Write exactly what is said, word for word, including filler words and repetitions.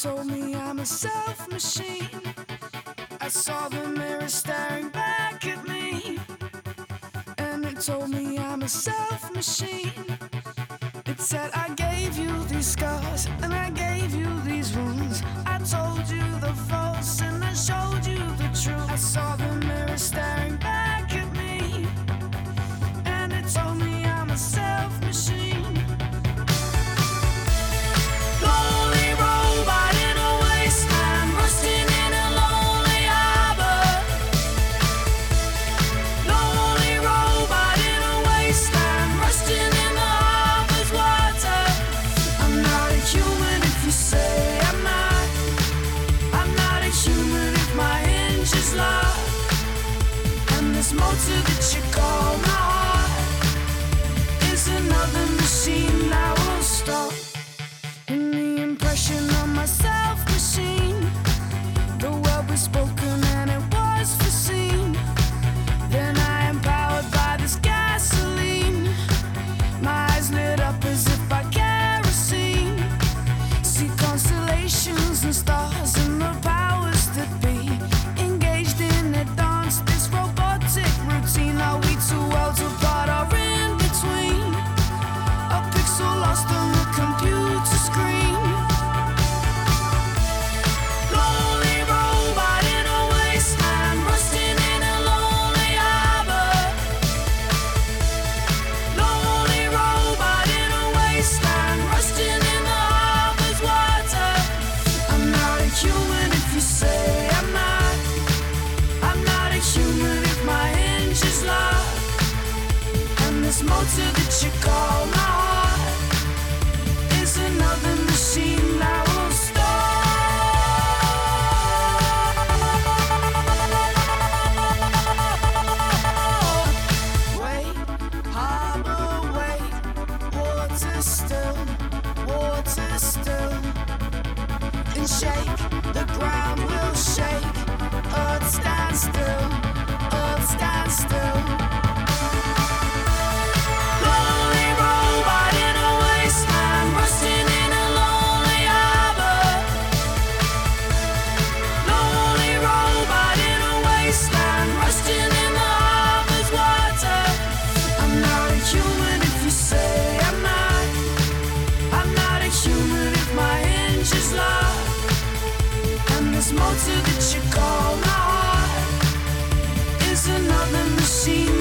told me I'm a self-machine. I saw the mirror staring back at me, and it told me I'm a self-machine. It said I gave you these scars and I gave you these wounds. I told you the false and I showed you the truth. I saw the mirror staring back at me, and it told me I'm a self-machine. Lonely robot in a wasteland, rusting in a lonely harbor. Lonely robot in a wasteland, rusting in the harbor's water. I'm not a human if you say I'm not. I'm not a human if my hinge is locked. And this motor that you call my heart is another machine that won't stop. And the impression on my self-machine, the word was spoken and it was foreseen. Then I am powered by this gasoline. My eyes lit up as if by kerosene. See constellations and stars and the powers that be, engaged in a dance, this robotic routine. Are we two worlds apart or in between? A pixel lost on the computer screen. Lonely robot in a wasteland, rusting in a lonely harbor. Lonely robot in a wasteland, rusting in the harbor's water. I'm not a human if you say I'm not. I'm not a human if my hinge is locked. And this motor that you call my heart is another machine that won't stop. Wait, harbor, wait, water still, water still. And shake, the ground will shake. Earth stand still, earth stand still. Lonely robot in a wasteland, rusting in a lonely harbor. Lonely robot in a wasteland, rusting in the harbor's water. I'm not a human if you say I'm not. I'm not a human if my hinge is locked. And this motor that you call my heart is another machine